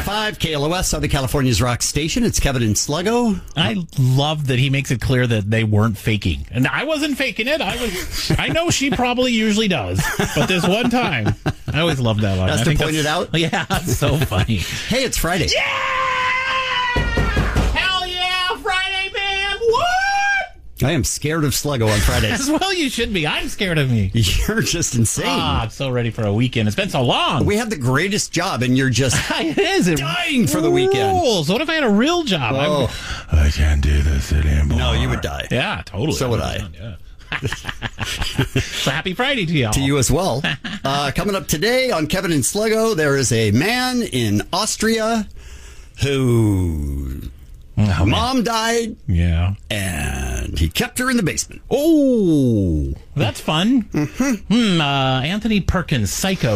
95.5 KLOS, Southern California's rock station. It's Kevin and Sluggo. I love that he makes it clear that they weren't faking. And I wasn't faking it. I know she probably usually does. But this one time, I always love that line. Has to point it out? Yeah, it's so funny. Hey, it's Friday. Yeah! Hell yeah, Friday, man! What? I am scared of Sluggo on Fridays. Well, you should be. I'm scared of me. You're just insane. I'm so ready for a weekend. It's been so long. We have the greatest job, and you're just it is. dying for the weekend. Rules. What if I had a real job? Oh. I can't do this anymore. No, you would die. Yeah, totally. So would I. Yeah. So happy Friday to y'all. To you as well. Coming up today on Kevin and Sluggo, there is a man in Austria who mom died. Yeah. And he kept her in the basement. Oh, that's fun. Mm-hmm. Anthony Perkins, Psycho,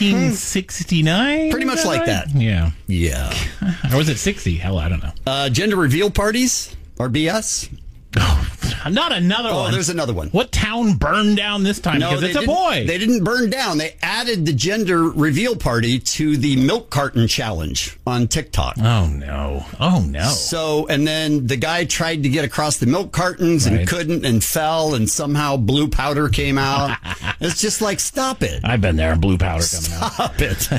1969. Pretty much like that. Yeah. Yeah. Or was it 60? Hell, I don't know. Gender reveal parties are BS. Oh, not another one. Oh, there's another one. What town burned down this time? No, because it's a boy. They didn't burn down. They added the gender reveal party to the milk carton challenge on TikTok. Oh, no. Oh, no. So, and then the guy tried to get across the milk cartons and couldn't and fell, and somehow blue powder came out. It's just like, stop it. I've been there and blue powder coming out. Stop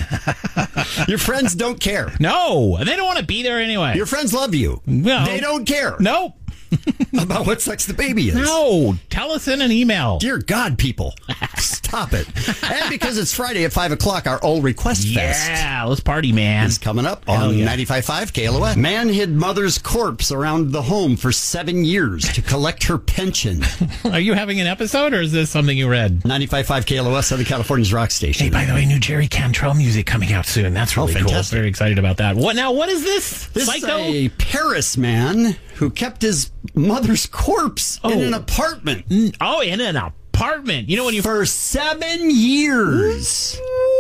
it. Your friends don't care. No, they don't want to be there anyway. Your friends love you. No. They don't care. Nope. About what sex the baby is. No, tell us in an email. Dear God, people, stop it. And because it's Friday at 5 o'clock, our All Request Fest. Yeah, let's party, man. Is coming up on 95.5 KLOS. Man hid mother's corpse around the home for 7 years to collect her pension. Are you having an episode, or is this something you read? 95.5 KLOS, Southern California's rock station. Hey, by the way, new Jerry Cantrell music coming out soon. That's really cool. Fantastic. Very excited about that. What is this? This Psycho? is a Paris man who kept his mother's corpse in an apartment. Oh, in an apartment. You know, when you for 7 years.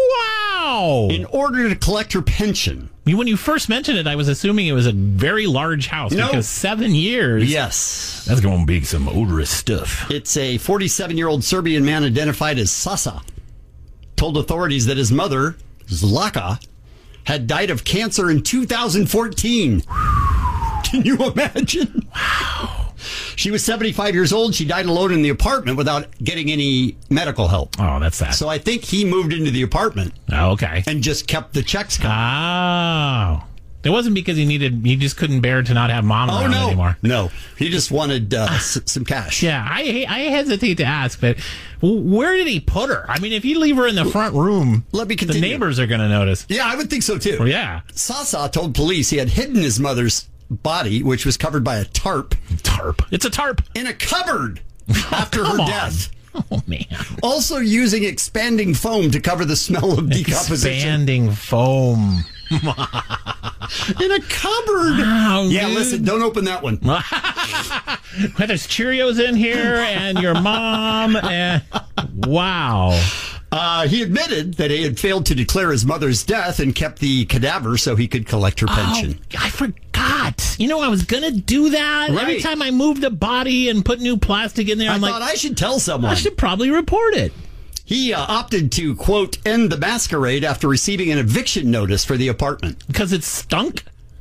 Wow. In order to collect her pension. When you first mentioned it, I was assuming it was a very large house. Nope. Because 7 years. Yes. That's going to be some odorous stuff. It's a 47-year-old Serbian man identified as Sasa. Told authorities that his mother, Zlaka, had died of cancer in 2014. Can you imagine? Wow. She was 75 years old. She died alone in the apartment without getting any medical help. Oh, that's sad. So I think he moved into the apartment. Oh, okay. And just kept the checks coming. Oh. It wasn't because he just couldn't bear to not have mom around anymore. No. He just wanted some cash. Yeah, I hesitate to ask, but where did he put her? I mean, if you leave her in the front room, let me continue. The neighbors are going to notice. Yeah, I would think so too. Well, yeah. Sasa told police he had hidden his mother's body, which was covered by a tarp. Tarp. It's a tarp. In a cupboard after her death. Oh, man. Also using expanding foam to cover the smell of decomposition. Expanding foam. In a cupboard. Wow, yeah, dude. Listen, don't open that one. There's Cheerios in here and your mom. And wow. He admitted that he had failed to declare his mother's death and kept the cadaver so he could collect her pension. Oh, I forgot. You know, I was going to do that. Right. Every time I moved a body and put new plastic in there, I thought I should tell someone. I should probably report it. He opted to, quote, end the masquerade after receiving an eviction notice for the apartment. Because it stunk?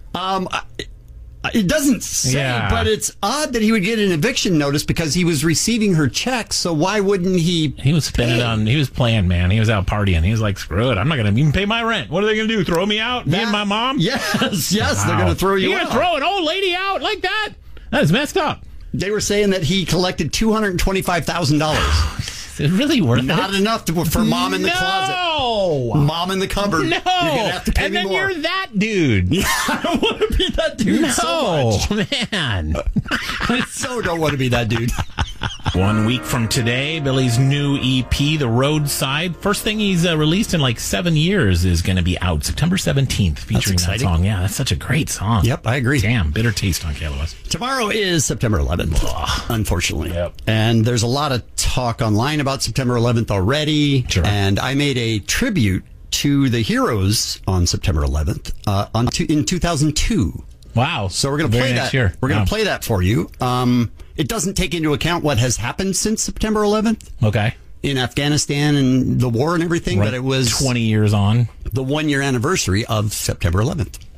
It doesn't say, but it's odd that he would get an eviction notice because he was receiving her checks. So why wouldn't he? He was spending he was playing, man. He was out partying. He was like, screw it. I'm not going to even pay my rent. What are they going to do? Throw me out? Me and my mom? Yes. Wow. They're going to throw you out. You're going to throw an old lady out like that? That is messed up. They were saying that he collected $225,000. Is it really worth it? Not enough for mom in the closet. Mom in the cupboard. No. You're going to have to pay and me then more. you're that dude. Yeah, I don't want to be that dude so much. Man. I so don't want to be that dude. 1 week from today, Billy's new EP, The Roadside. First thing he's released in like 7 years is going to be out September 17th, featuring that song. Yeah, that's such a great song. Yep, I agree. Damn, Bitter Taste on KLOS. Tomorrow is September 11th, unfortunately. Yep. And there's a lot of talk online about September 11th already. Sure. And I made a tribute to the heroes on September 11th in 2002. Wow. So we're going to play that. Year. We're going to play that for you. It doesn't take into account what has happened since September 11th. Okay. In Afghanistan and the war and everything, but it was 20 years on. The 1 year anniversary of September 11th.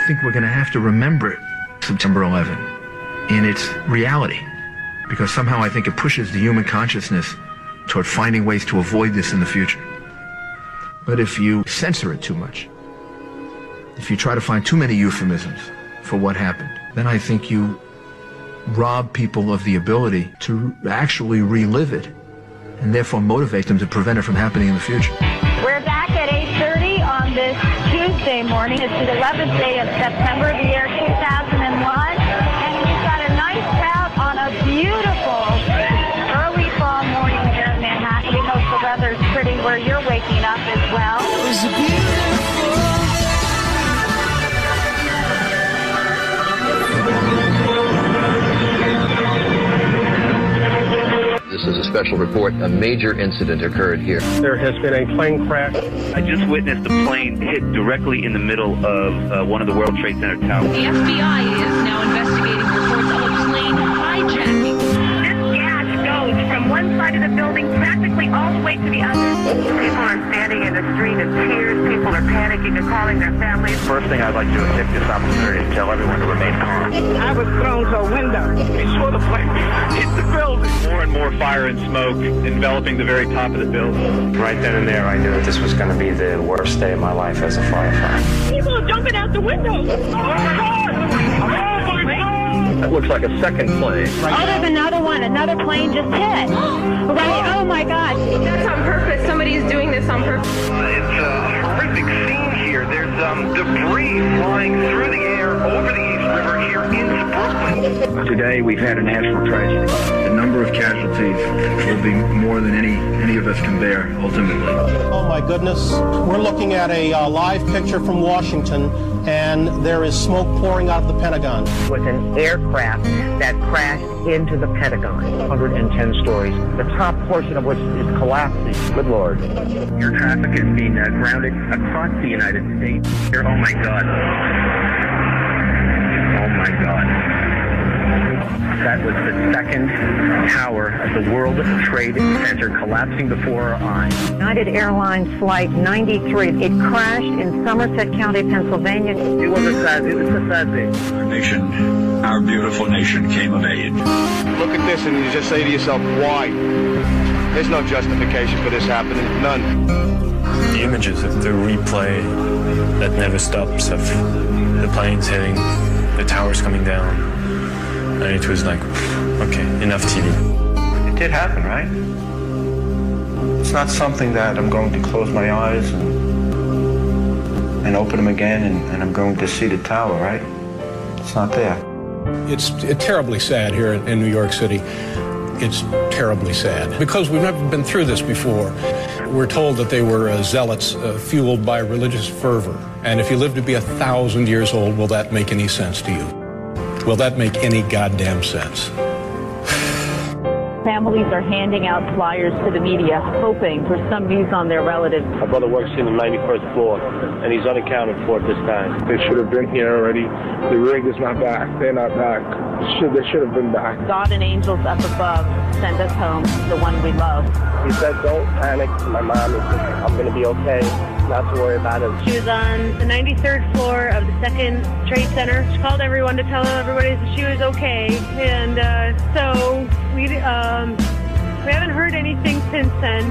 think we're going to have to remember September 11 in its reality, because somehow I think it pushes the human consciousness toward finding ways to avoid this in the future. But if you censor it too much, if you try to find too many euphemisms for what happened, then I think you rob people of the ability to actually relive it and therefore motivate them to prevent it from happening in the future. We're back at 8:30 on this Tuesday morning. It's the 11th day of September of the year 2001, and we've got a nice crowd on a beautiful early fall morning here in Manhattan. We hope the weather's pretty where you're waking up as well. It was beautiful. This is a special report. A major incident occurred here. There has been a plane crash. I just witnessed a plane hit directly in the middle of one of the World Trade Center towers. The FBI is now investigating reports of a plane hijacking. This gas goes from one side of the building practically all the way to the other. People are standing in the street in tears. People are panicking and calling their families. First thing I'd like to do is take this opportunity to tell everyone to remain calm. I was thrown to a window. We saw the plane hit the building. More and more fire and smoke enveloping the very top of the building. Right then and there, I knew that this was going to be the worst day of my life as a firefighter. People are jumping out the windows. Oh, my God! Oh, my God! That looks like a second plane. Oh, there's another one. Another plane just hit. Right? Oh, my God. That's on purpose. Somebody's doing this on purpose. It's a horrific scene here. There's debris flying through the air over the East River here into Brooklyn. Today we've had a national tragedy. The number of casualties will be more than any of us can bear, ultimately. Oh my goodness. We're looking at a live picture from Washington, and there is smoke pouring out of the Pentagon. It was an aircraft that crashed into the Pentagon. 110 stories, the top portion of which is collapsing. Good Lord. Your traffic is being grounded across the United States. Oh my God. Oh my God. That was the second tower of the World Trade Center collapsing before our eyes. United Airlines Flight 93. It crashed in Somerset County, Pennsylvania. It was a sad day. Our nation, our beautiful nation came of age. Look at this and you just say to yourself, why? There's no justification for this happening. None. The images of the replay that never stops of the planes hitting, the towers coming down. And it was like, okay, enough TV. It did happen, right? It's not something that I'm going to close my eyes and open them again and I'm going to see the tower, right? It's not there. It's terribly sad here in New York City. It's terribly sad because we've never been through this before. We're told that they were zealots fueled by religious fervor. And if you live to be 1,000 years old, will that make any sense to you? Will that make any goddamn sense? Families are handing out flyers to the media, hoping for some news on their relatives. My brother works in the 91st floor, and he's unaccounted for at this time. They should have been here already. The rig is not back. They're not back. They should have been back. God and angels up above, send us home, the one we love. He said, don't panic. My mom is just, I'm going to be okay. Not to worry about it. She was on the 93rd floor of the Second Trade Center. She called everyone to tell everybody that she was okay. And so we haven't heard anything since then.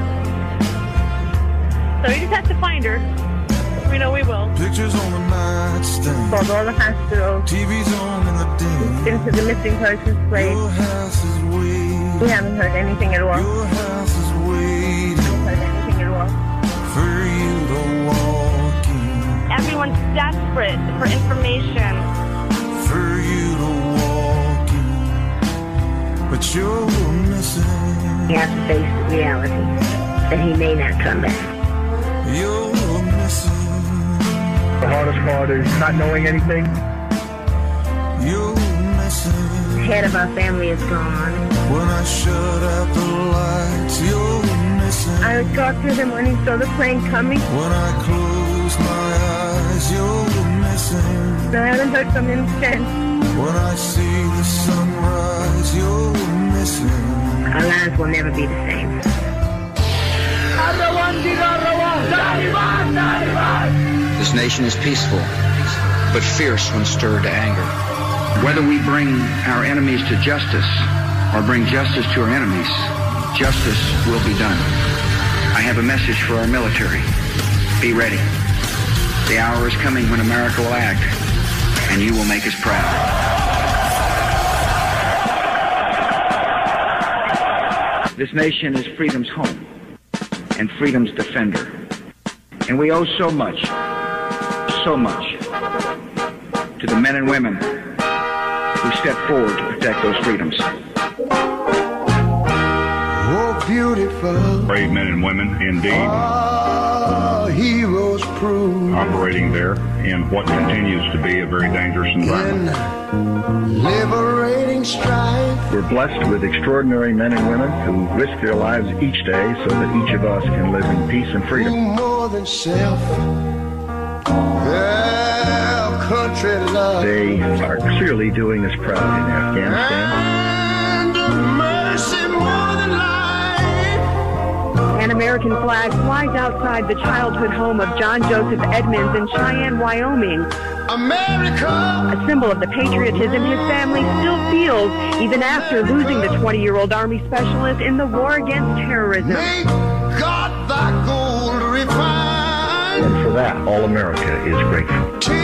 So we just have to find her. We know we will. Pictures on the nightstand. Called all the hospital. TV's on in the dim. Into the missing persons place. Your house is waiting. We haven't heard anything at all. Your house is waiting. We haven't heard anything at all. For you to walk in. Everyone's desperate for information. For you to walk in. But you're missing. You have to face the reality that he may not come back. You're missing. The hardest part is not knowing anything. You're missing. The head of our family is gone. When I shut out the lights, you're missing. I talked to him when he saw the plane coming. When I close my eyes, you're missing. I haven't heard from him since. When I see the sunrise, you're missing. Our lives will never be the same. This nation is peaceful. but fierce when stirred to anger. Whether we bring our enemies to justice or bring justice to our enemies, justice will be done. I have a message for our military. Be ready. The hour is coming when America will act, and you will make us proud. This nation is freedom's home and freedom's defender. And we owe so much to the men and women who step forward to protect those freedoms. Oh, beautiful. Brave men and women, indeed. Heroes prove. Operating there in what continues to be a very dangerous environment. Liberating strife. We're blessed with extraordinary men and women who risk their lives each day so that each of us can live in peace and freedom. More than self. Our country love. They are clearly doing us proud in Afghanistan. And mercy more than life. An American flag flies outside the childhood home of John Joseph Edmonds in Cheyenne, Wyoming. America! A symbol of the patriotism his family still feels even after losing the 20-year-old Army specialist in the war against terrorism. Make God thy gold refine. And for that, all America is grateful.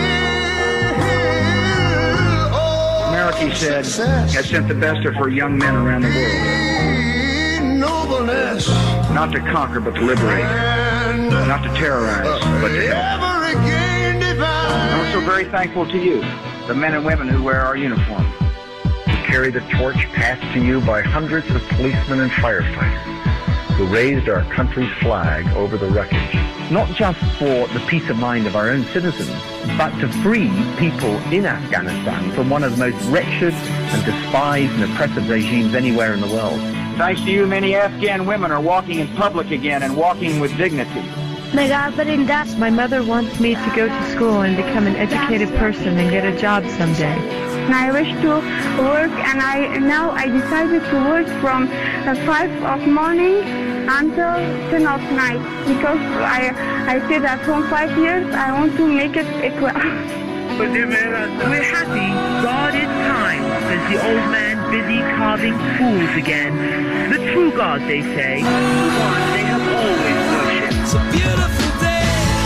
America, he said, has sent the best of her young men around the world. Nobleness. Not to conquer, but to liberate. Not to terrorize, but to help. I'm also very thankful to you, the men and women who wear our uniform. To carry the torch passed to you by hundreds of policemen and firefighters who raised our country's flag over the wreckage. Not just for the peace of mind of our own citizens, but to free people in Afghanistan from one of the most wretched and despised and oppressive regimes anywhere in the world. Thanks to you, many Afghan women are walking in public again and walking with dignity. My mother wants me to go to school and become an educated person and get a job someday. I wish to work, and I decided to work from 5 of morning until 10 of night because I stayed at home 5 years. I want to make it equal. We're happy. God is kind, says the old man busy carving fools again. The true God, they say, the one they have always worshipped. It's a beautiful day.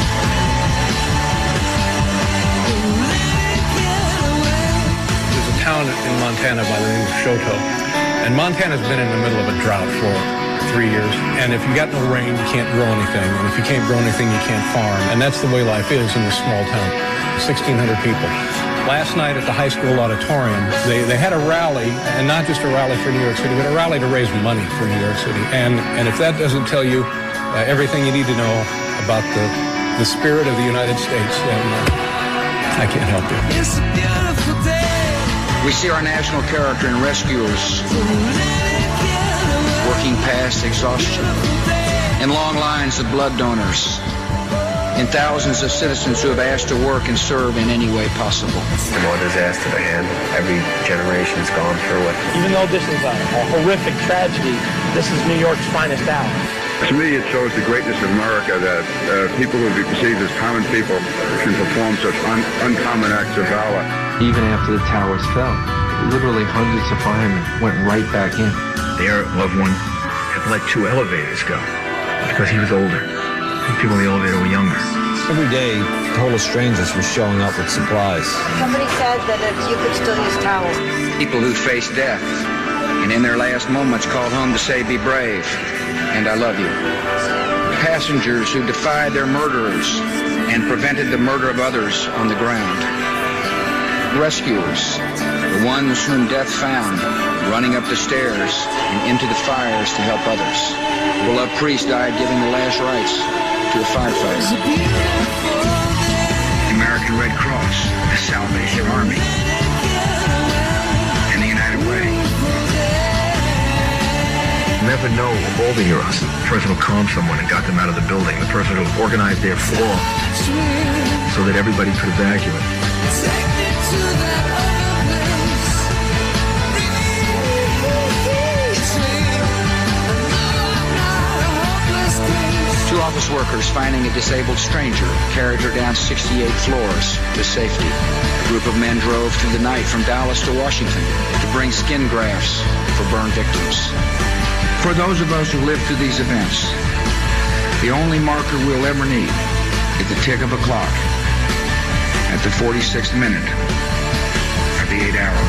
There's a town in Montana by the name of Shoto, and Montana's been in the middle of a drought for 3 years, and if you got no rain, you can't grow anything, and if you can't grow anything, you can't farm, and that's the way life is in this small town. 1,600 people. Last night at the high school auditorium, they had a rally, and not just a rally for New York City, but a rally to raise money for New York City. And if that doesn't tell you everything you need to know about the spirit of the United States, then I can't help you. It's a beautiful day. We see our national character in rescuers working past exhaustion, in long lines of blood donors, in thousands of citizens who have asked to work and serve in any way possible. The more disaster to hand, every generation's gone through it. Even though this is a horrific tragedy, this is New York's finest hour. To me, it shows the greatness of America that people who be perceived as common people can perform such uncommon acts of valor. Even after the towers fell, literally hundreds of firemen went right back in. Their loved one had let 2 elevators go because he was older. People in the elevator were younger. Every day, total strangers were showing up with supplies. Somebody said that if you could still use towels. People who face death and in their last moments called home to say, be brave, and I love you. Passengers who defied their murderers and prevented the murder of others on the ground. Rescuers, the ones whom death found, running up the stairs and into the fires to help others. The beloved priest died giving the last rites to a firefighter. The American Red Cross, the Salvation Army, and the United Way. Never know who will be heroes. The person who calmed someone and got them out of the building. The person who organized their fall so that everybody could evacuate. Too office workers finding a disabled stranger carried her down 68 floors to safety. A group of men drove through the night from Dallas to Washington to bring skin grafts for burn victims. For those of us who lived through these events, the only marker we'll ever need is the tick of a clock at the 46th minute of the 8th hour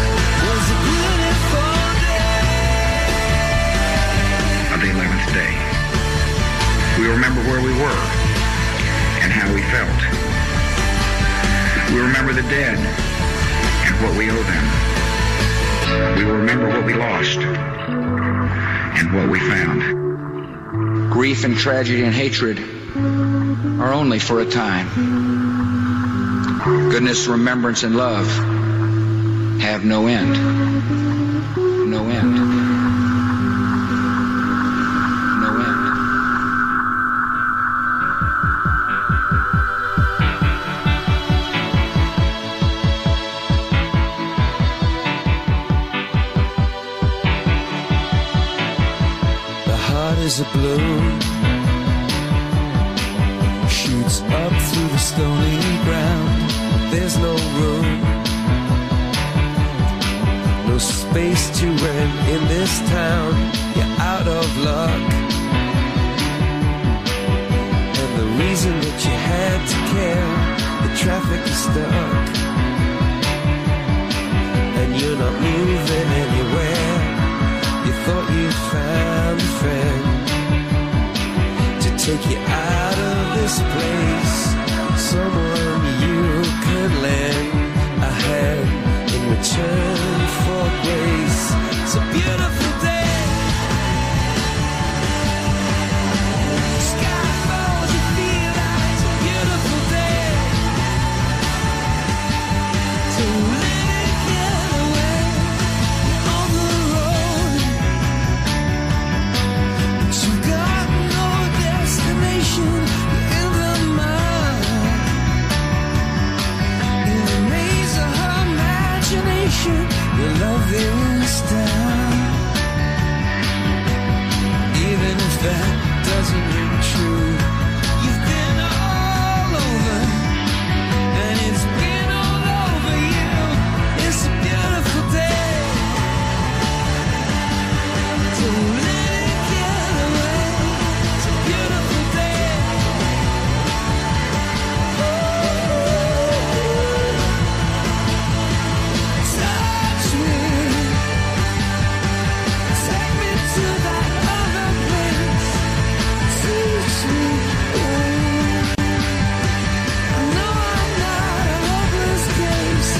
of the 11th day. We remember where we were and how we felt. We remember the dead and what we owe them. We will remember what we lost and what we found. Grief and tragedy and hatred are only for a time. Goodness, remembrance, and love have no end. No end. No end. The heart is a balloon, shoots up through the stony ground. There's no room, no space to rent in this town. You're out of luck, and the reason that you had to care, the traffic is stuck, and you're not moving anywhere. You thought you found a friend to take you out of this place, someone you could lend a hand in return for grace. It's a beautiful day. Sky falls, you feel like it's a beautiful day. So let it get away. You're on the road, but you got no destination. You're in the mud, in the maze of her imagination. Your love is down, even if that doesn't ring true. You've been all over, and it's been all over you. It's a beautiful day. So let it get away. It's a beautiful day. Touch me, take me to that other place. Teach me, I know I'm not a hopeless case.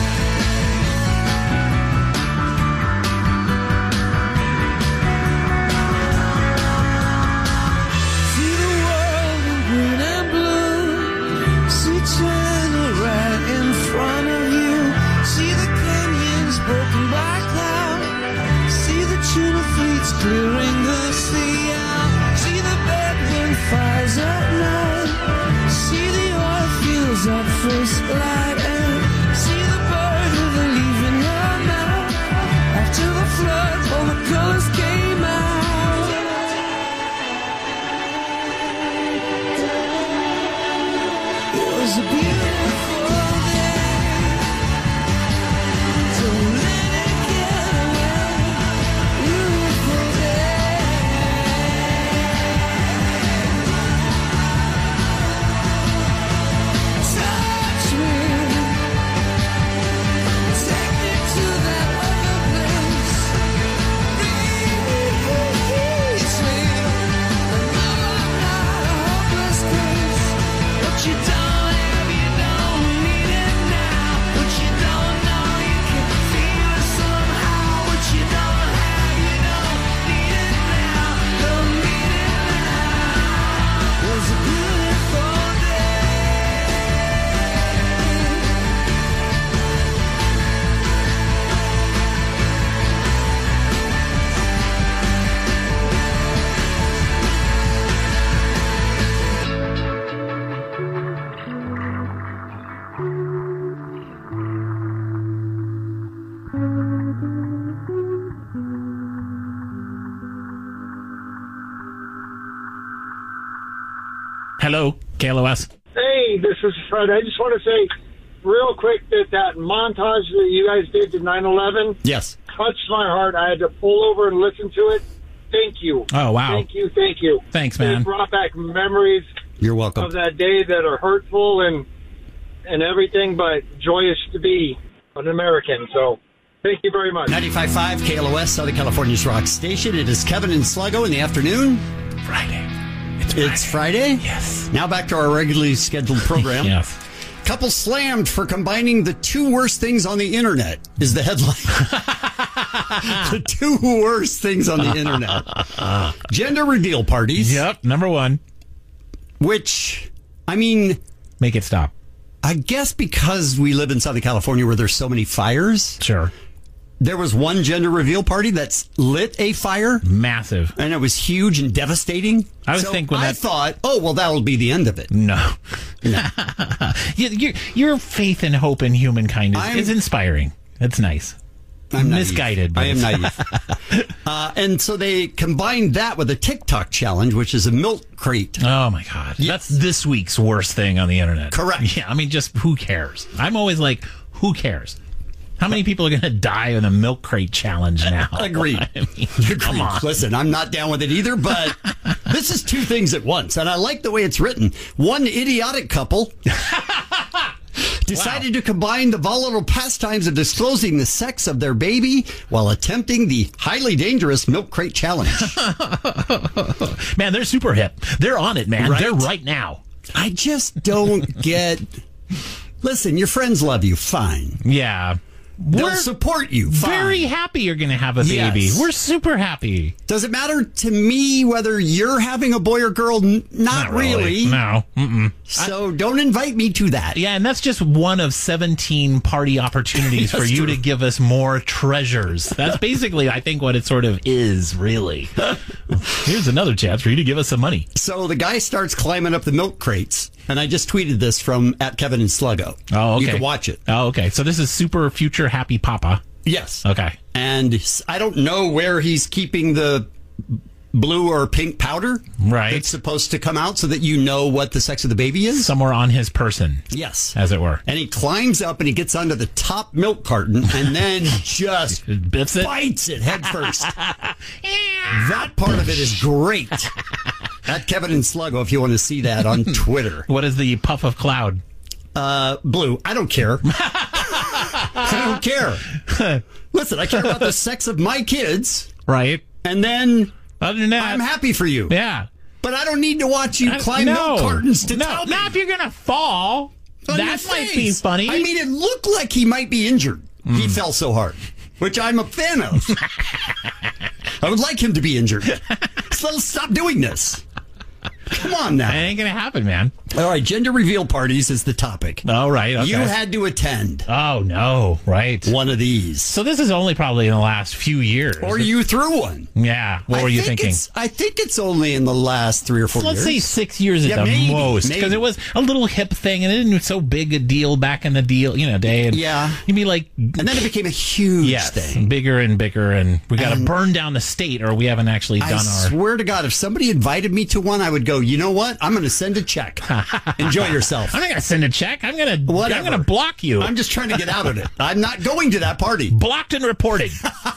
See the world in green and blue. See China right in front of you. See the canyons broken by cloud. See the tuna fleets clearing the sea out. See the bedroom fires at night. See the oil fields at first light. And see the bird with a leaf in her mouth. After the flood, all the colors came out. It was a beautiful day. So let it get away. Beautiful day. Touch me, take me to that other place. Hello, KLOS. Hey, this is Fred. I just want to say real quick that montage that you guys did to 9/11 yes, touched my heart. I had to pull over and listen to it. Thank you. Oh, wow. Thank you. Thanks, man. It brought back memories You're welcome. of that day that are hurtful and everything, but joyous to be an American. So thank you very much. 95.5 KLOS, Southern California's rock station. It is Kevin and Sluggo in the afternoon. Friday. It's Friday? Yes. Now back to our regularly scheduled program. Yes. Couple slammed for combining the two worst things on the internet is the headline. The two worst things on the internet. Gender reveal parties. Yep, number one. Which, I mean... Make it stop. I guess because we live in Southern California where there's so many fires. Sure. There was one gender reveal party that's lit a fire. Massive. And it was huge and devastating. I thought, oh, well, that'll be the end of it. No. Your faith and hope in humankind is inspiring. It's nice. I'm misguided. I am naive. And so they combined that with a TikTok challenge, which is a milk crate. Oh, my God. Yes. That's this week's worst thing on the internet. Correct. Yeah, I mean, just who cares? I'm always like, who cares? How many people are going to die in a milk crate challenge now? Agreed. I mean, come on. Listen, I'm not down with it either, but this is two things at once. And I like the way it's written. One idiotic couple decided to combine the volatile pastimes of disclosing the sex of their baby while attempting the highly dangerous milk crate challenge. Man, they're super hip. They're on it, man. Right? They're right now. I just don't get... Listen, your friends love you. Fine. Yeah. They'll support you. Fine. Very happy you're going to have a baby. Yes. We're super happy. Does it matter to me whether you're having a boy or girl? Not really. No. Mm-mm. So don't invite me to that. Yeah, and that's just one of 17 party opportunities for you to give us more treasures. That's basically, I think, what it sort of is, really. Here's another chance for you to give us some money. So the guy starts climbing up the milk crates, and I just tweeted this from @Kevin and Sluggo. Oh, okay. You can watch it. Oh, okay. So this is Super Future Happy Papa. Yes. Okay. And I don't know where he's keeping the blue or pink powder. Right. It's supposed to come out so that you know what the sex of the baby is. Somewhere on his person. Yes. As it were. And he climbs up and he gets onto the top milk carton and then just bites it head first. That part of it is great. @Kevin and Sluggo if you want to see that on Twitter. What is the puff of cloud? Blue. I don't care. I don't care. Listen, I care about the sex of my kids. Right. And then other than that, I'm happy for you. Yeah. But I don't need to watch you climb milk cartons to tell me. Not if you're going to fall. That might be funny. I mean, it looked like he might be injured. He fell so hard, which I'm a fan of. I would like him to be injured. So let's stop doing this. Come on now. It ain't going to happen, man. All right, gender reveal parties is the topic. All right, okay. You had to attend. Oh, no, right. One of these. So this is only probably in the last few years. Or you threw one. Yeah. What were you thinking? I think it's only in the last 3 or 4 years. Let's say 6 years at the most. Because it was a little hip thing, and it didn't so big a deal back in the day. And you'd be like... And then it became a huge thing. Bigger and bigger, and we got to burn down the state, or we haven't actually done I swear to God, if somebody invited me to one, I would go, you know what? I'm going to send a check. Enjoy yourself. I'm not going to send a check. I'm going to block you. I'm just trying to get out of it. I'm not going to that party. Blocked and reported.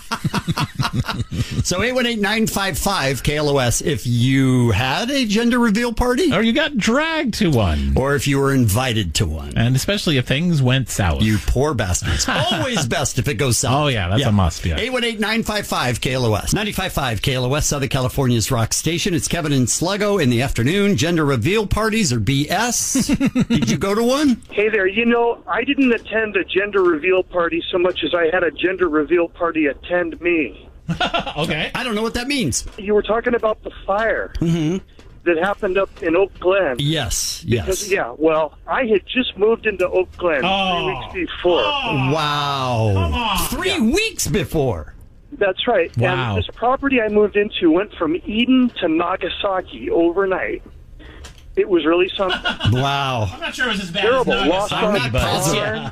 So 818-955-KLOS if you had a gender reveal party. Or you got dragged to one. Or if you were invited to one. And especially if things went south. You poor bastards. Always best if it goes south. Oh, yeah. That's a must. Yeah. 818-955-KLOS. 95.5 KLOS, Southern California's rock station. It's Kevin and Sluggo in the afternoon. Gender reveal parties are BS. Did you go to one? Hey there. You know, I didn't attend a gender reveal party so much as I had a gender reveal party attend me. Okay. I don't know what that means. You were talking about the fire that happened up in Oak Glen. Yes. Well, I had just moved into Oak Glen 3 weeks before. Wow. 3 weeks before. That's right. Wow. And this property I moved into went from Eden to Nagasaki overnight. It was really something. Wow. I'm not sure it was as bad Terrible. as Nagasaki, Lost but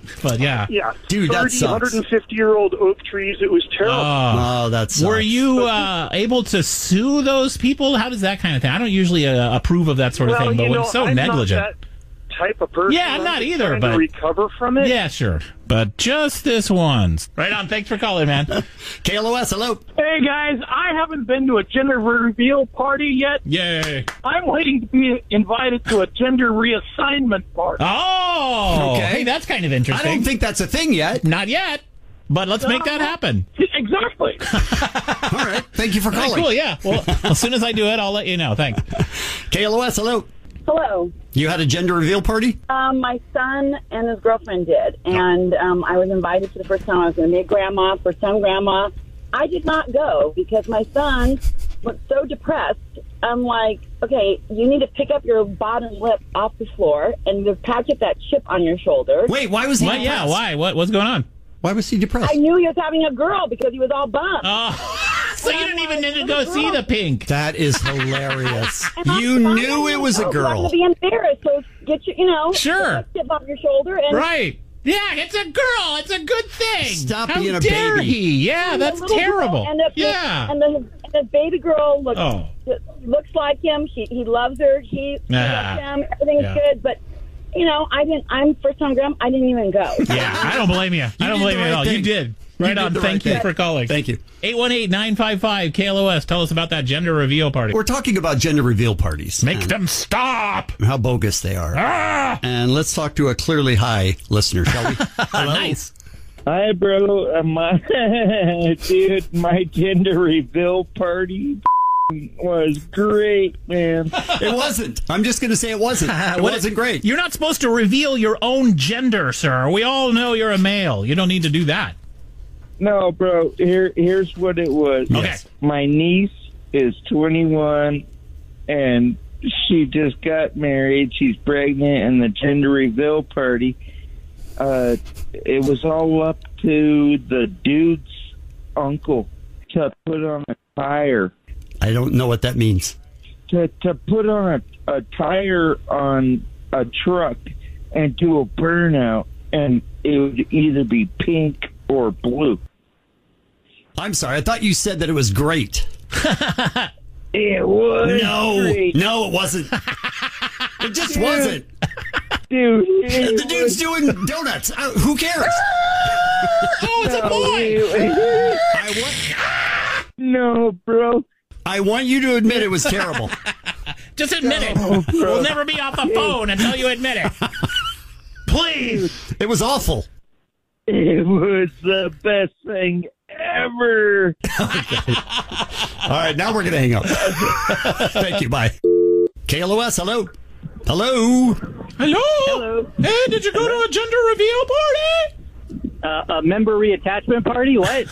But yeah. Yeah. Dude, that 30, sucks. 150-year-old oak trees. It was terrible. Oh, that sucks. Were you able to sue those people? How does that kind of thing? I don't usually approve of that sort of thing, but when it's so I'm negligent. Not that type of person. Yeah, I'm not just either, trying but to recover from it. Yeah, sure. But just this once. Right on. Thanks for calling, man. KLOS, hello. Hey, guys, I haven't been to a gender reveal party yet. Yay. I'm waiting to be invited to a gender reassignment party. Oh, Okay. hey, that's kind of interesting. I don't think that's a thing yet. Not yet, but let's make that happen. Exactly. All right. Thank you for All right, calling. cool, yeah. Well, as soon as I do it, I'll let you know. Thanks. KLOS, hello. Hello. You had a gender reveal party? My son and his girlfriend did, and I was invited for the first time. I was going to be a grandma for some grandma. I did not go because my son was so depressed. I'm like, okay, you need to pick up your bottom lip off the floor and to patch up that chip on your shoulder. Wait, why was he What? depressed? Yeah, why? What's going on? Why was he depressed? I knew he was having a girl because he was all bummed. Oh, so you didn't even need to go see the pink. That is hilarious. And I'm You fine. knew it was a I'm girl. not going to be embarrassed, so get your, Sure. put that chip on your shoulder. And Right. Yeah, it's a girl. It's a good thing. Stop How being a dare baby. he? Yeah, And that's the little terrible. girl, and the, Yeah. and the baby girl Oh. looks like him. He loves her. He loves him. Everything's Yeah. good. But I'm first time grandma. I didn't even go. Yeah, I don't blame you. I don't blame you at all. You did. Right on. Thank you for calling. Thank you. 818-955-KLOS. Tell us about that gender reveal party. We're talking about gender reveal parties. Make them stop. How bogus they are. Ah! And let's talk to a clearly high listener, shall we? Hello? Nice. Hi, bro. Dude, my gender reveal party was great, man. It wasn't. I'm just going to say it wasn't. It wasn't great. You're not supposed to reveal your own gender, sir. We all know you're a male. You don't need to do that. No, bro. Here's what it was. Okay. My niece is 21, and she just got married. She's pregnant, and the gender reveal party, it was all up to the dude's uncle to put on a tire. I don't know what that means. To put on a tire on a truck and do a burnout, and it would either be pink or blue. I'm sorry. I thought you said that it was great. It was great. No, it wasn't. It just wasn't. Dude, the dude's doing donuts. Who cares? Oh, it's a boy. No, bro. I want you to admit it was terrible. Just admit it. We'll never be off the phone until you admit it. Please. It was awful. It was the best thing ever. All right, now we're going to hang up. Thank you. Bye. KLOS, hello. Hello. Hello. Hello. Hey, did you go to a gender reveal party? A member reattachment party? What?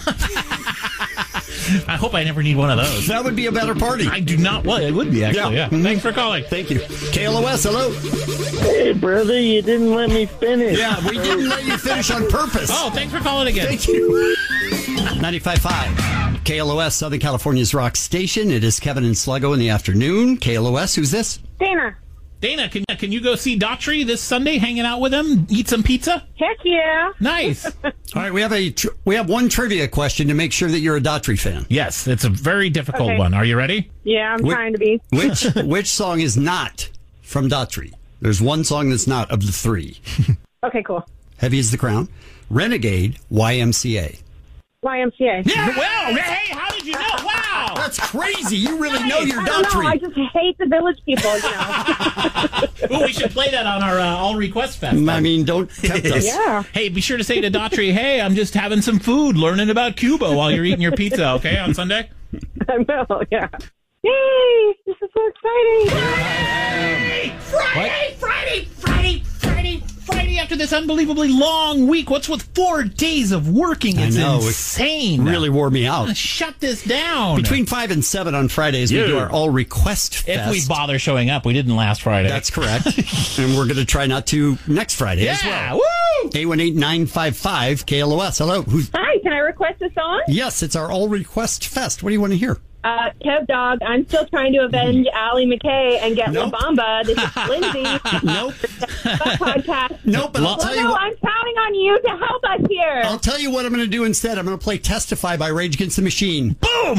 I hope I never need one of those. That would be a better party. I do not. Well, it would be, actually. Yeah. Mm-hmm. Thanks for calling. Thank you. KLOS, hello. Hey, brother, you didn't let me finish. Yeah, we didn't let you finish on purpose. Oh, thanks for calling again. Thank you. 95.5 KLOS, Southern California's rock station. It is Kevin and Sluggo in the afternoon. KLOS, who's this? Dana. Dana, can you go see Daughtry this Sunday, hanging out with him, eat some pizza? Heck yeah. Nice. All right, we have one trivia question to make sure that you're a Daughtry fan. Yes, it's a very difficult Okay. one. Are you ready? Yeah, I'm trying to be. Which song is not from Daughtry? There's one song that's not of the three. Okay, cool. Heavy as the Crown, Renegade, YMCA. YMCA. Yeah. Well, hey, how did you know? Wow. That's crazy. You really know your I don't know. Daughtry. I just hate the village people, you know. Ooh, we should play that on our All Request Fest. I mean, don't tempt us. Yeah. Hey, be sure to say to Daughtry, hey, I'm just having some food, learning about Cuba while you're eating your pizza, okay, on Sunday? I will, yeah. Yay! This is so exciting. Friday after this unbelievably long week. What's with 4 days of working? It's I know. insane. It really wore me out. Shut this down. Between 5 and 7 on Fridays, we do our All Request Fest. If we bother showing up, we didn't last Friday. That's correct. And we're going to try not to next Friday as well. Woo! 818-955-KLOS. Hello. Hi, can I request a song? Yes, it's our All Request Fest. What do you want to hear? Kev Dog, I'm still trying to avenge Allie McKay and get La Bamba. This is Lindsay. Nope. podcast. Nope, but I'll tell you what. I'm counting on you to help us here. I'll tell you what I'm going to do instead. I'm going to play Testify by Rage Against the Machine. Boom!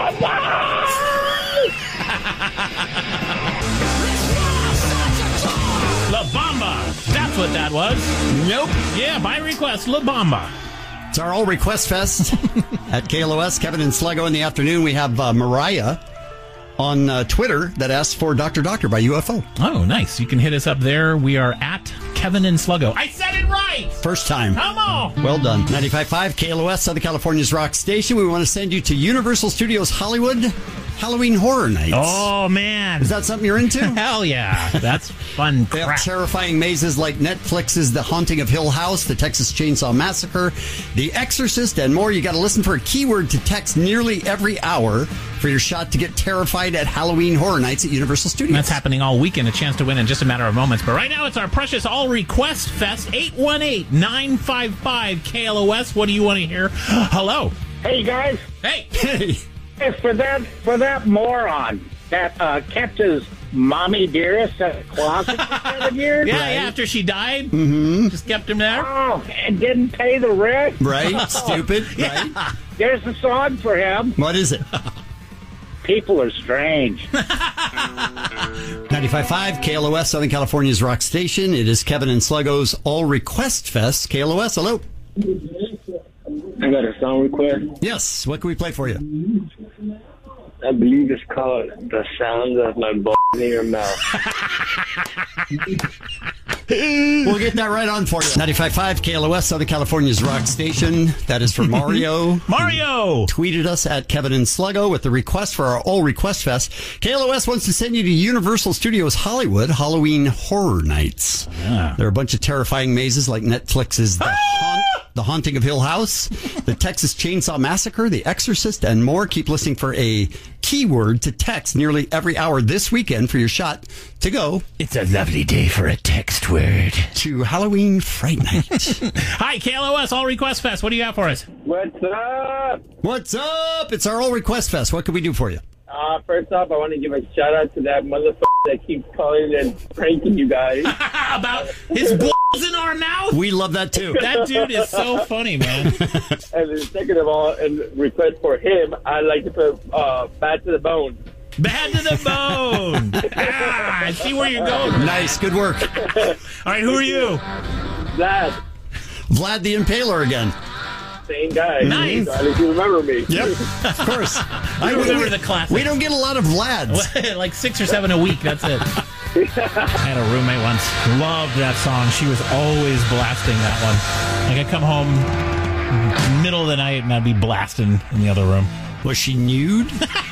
La Bamba. That's what that was. Nope. Yeah, by request, La Bamba. It's our All Request Fest at KLOS. Kevin and Sluggo in the afternoon. We have Mariah on Twitter that asks for Dr. Doctor by UFO. Oh, nice. You can hit us up there. We are at Kevin and Sluggo. I said it right! First time. Come on! Well done. 95.5 KLOS, Southern California's rock station. We want to send you to Universal Studios Hollywood Halloween Horror Nights. Oh, man. Is that something you're into? Hell yeah. That's fun They crap. have terrifying mazes like Netflix's The Haunting of Hill House, The Texas Chainsaw Massacre, The Exorcist, and more. You got to listen for a keyword to text nearly every hour for your shot to get terrified at Halloween Horror Nights at Universal Studios. That's happening all weekend. A chance to win in just a matter of moments. But right now, it's our precious All Request Fest. 818-955-KLOS. What do you want to hear? Hello. Hey, guys. Hey. Hey. Hey, for that moron that kept his mommy dearest in the closet for 7 years. Yeah, after she died, just kept him there. Oh, and didn't pay the rent. Right? Stupid. Right? There's a song for him. What is it? People are strange. 95.5 KLOS, Southern California's rock station. It is Kevin and Sluggo's All Request Fest. KLOS, hello. I got a song request. Yes. What can we play for you? I believe it's called The Sounds of My Balls in Your Mouth. We'll get that right on for you. 95.5 KLOS, Southern California's rock station. That is for Mario. Mario! Tweeted us at Kevin and Sluggo with the request for our All Request Fest. KLOS wants to send you to Universal Studios Hollywood Halloween Horror Nights. Yeah. There are a bunch of terrifying mazes like Netflix's The Haunting of Hill House, The Texas Chainsaw Massacre, The Exorcist, and more. Keep listening for a keyword to text nearly every hour this weekend for your shot to go. It's a lovely day for a text word. To Halloween Fright Night. Hi, KLOS, All Request Fest. What do you got for us? What's up? What's up? It's our All Request Fest. What can we do for you? First off, I want to give a shout out to that motherfucker that keeps calling and pranking you guys. About his balls in our mouth? We love that too. That dude is so funny, man. And then second of all, in request for him, I'd like to put Bad to the Bone. Bad to the bone. I see where you're going. Nice. Good work. All right, who are you? Vlad the Impaler again. Same guy. Nice. So at least you remember me. Yep, of course. I remember the classic. We don't get a lot of Vlads. Like 6 or 7 a week, that's it. I had a roommate once. Loved that song. She was always blasting that one. Like, I'd come home middle of the night and I'd be blasting in the other room. Was she nude?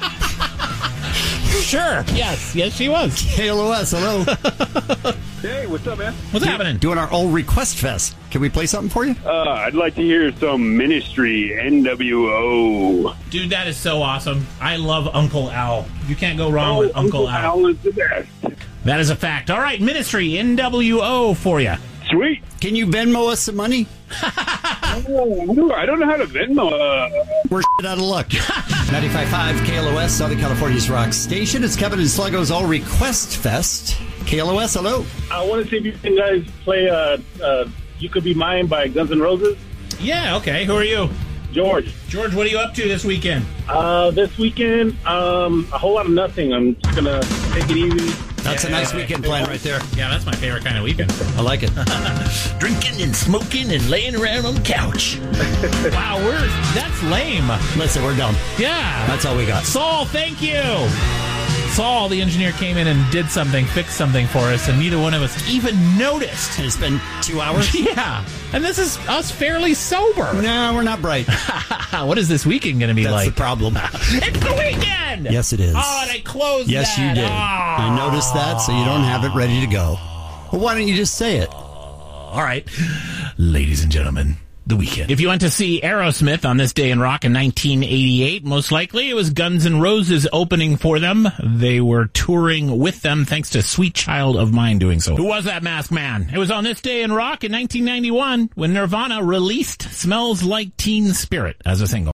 Sure. Yes, she was. KLOS, hello. Hey, what's up, man? What's happening? Doing our All Request Fest. Can we play something for you? I'd like to hear some Ministry, NWO. Dude, that is so awesome. I love Uncle Al. You can't go wrong with Uncle Al. Al is the best. That is a fact. All right, Ministry, NWO for you. Sweet. Can you Venmo us some money? I don't know how to Venmo. We're shit out of luck. 95.5 KLOS, Southern California's rock station. It's Kevin and Sluggo's All Request Fest. KLOS, hello. I want to see if you can guys play You Could Be Mine by Guns N' Roses. Yeah, okay. Who are you? George. George, what are you up to this weekend? This weekend, a whole lot of nothing. I'm just going to take it easy. That's a nice weekend plan right there. Yeah, that's my favorite kind of weekend. I like it. Drinking and smoking and laying around on the couch. Wow, that's lame. Listen, we're done. Yeah. That's all we got. Saul, thank you. Saul, the engineer, came in and did something, fixed something for us, and neither one of us even noticed. It's been 2 hours? Yeah. And this is us fairly sober. No, we're not bright. What is this weekend going to be That's like? the problem. It's the weekend! Yes, it is. Oh, and I closed Yes, that. you did. Oh. I noticed that, so you don't have it ready to go. Well, why don't you just say it? All right. Ladies and gentlemen, the weekend. If you went to see Aerosmith on this day in rock in 1988, most likely it was Guns N' Roses opening for them. They were touring with them thanks to Sweet Child of Mine doing so. Who was that masked man? It was on this day in rock in 1991 when Nirvana released Smells Like Teen Spirit as a single.